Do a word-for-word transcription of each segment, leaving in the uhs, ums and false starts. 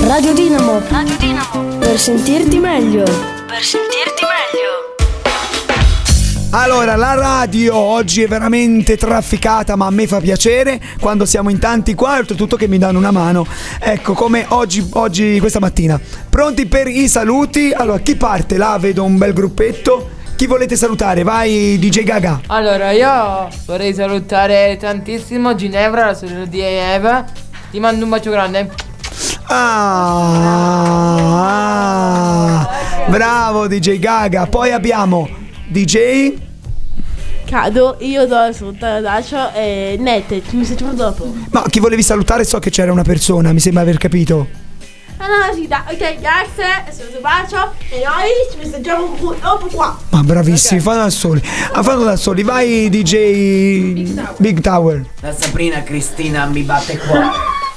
Radio Dinamo. Radio Dinamo. Per sentirti meglio. Per sentirti meglio. Allora, la radio oggi è veramente trafficata, ma a me fa piacere quando siamo in tanti qua e oltretutto che mi danno una mano. Ecco, come oggi, oggi questa mattina. Pronti per i saluti? Allora, chi parte? Là vedo un bel gruppetto. Chi volete salutare? Vai D J Gaga. Allora, io vorrei salutare tantissimo Ginevra, la sorella di Eva. Ti mando un bacio grande. Ah, bravo D J Gaga. Poi abbiamo D J Cado, io do salutare Dacio e Nette, ci sentiamo dopo. Ma chi volevi salutare? So che c'era una persona, mi sembra aver capito. Ah no, sì, da, ok, grazie, saluto bacio e noi ci sentiamo dopo qua. Ma bravissimi, okay. Fanno da soli. Ah, fanno da soli. Vai D J Big Tower. Big Tower. La Sabrina Cristina mi batte cuore.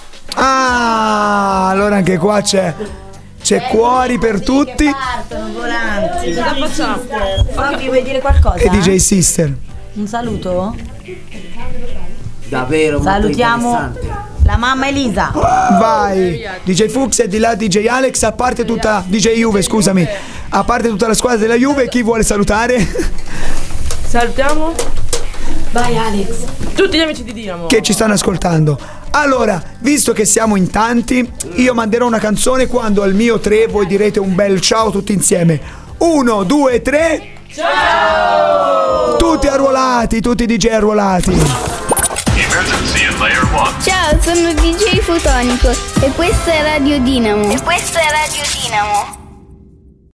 Ah, allora anche qua c'è C'è eh, cuori per sì, tutti. Che partono volanti. Cosa facciamo? Fabio, vuoi dire qualcosa? E D J Sister. Un saluto? Davvero salutiamo la mamma Elisa. Vai D J Fuchs e di là D J Alex. A parte tutta D J Juve, scusami. A parte tutta la squadra della Juve, chi vuole salutare? Salutiamo Vai Alex. tutti gli amici di Dinamo che ci stanno ascoltando. Allora, visto che siamo in tanti, io manderò una canzone. Quando al mio tre voi direte un bel ciao tutti insieme. Uno, due, tre. Ciao! Tutti arruolati, tutti D J arruolati. Ciao, sono D J Fotonico e questa è Radio Dinamo. E questa è Radio Dinamo.